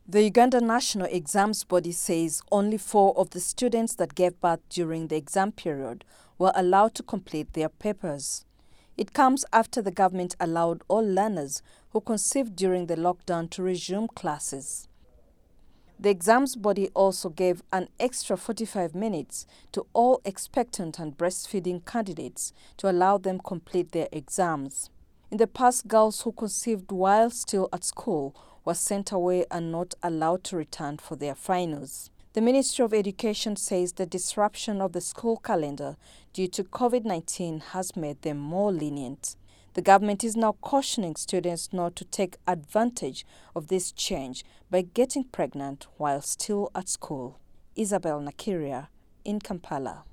The Uganda National Exams Body says only 4 of the students that gave birth during the exam period were allowed to complete their papers. It comes after the government allowed all learners who conceived during the lockdown to resume classes. The exams body also gave an extra 45 minutes to all expectant and breastfeeding candidates to allow them complete their exams. In the past, girls who conceived while still at school were sent away and not allowed to return for their finals. The Ministry of Education says the disruption of the school calendar due to COVID-19 has made them more lenient. The government is now cautioning students not to take advantage of this change by getting pregnant while still at school. Isabel Nakiria in Kampala.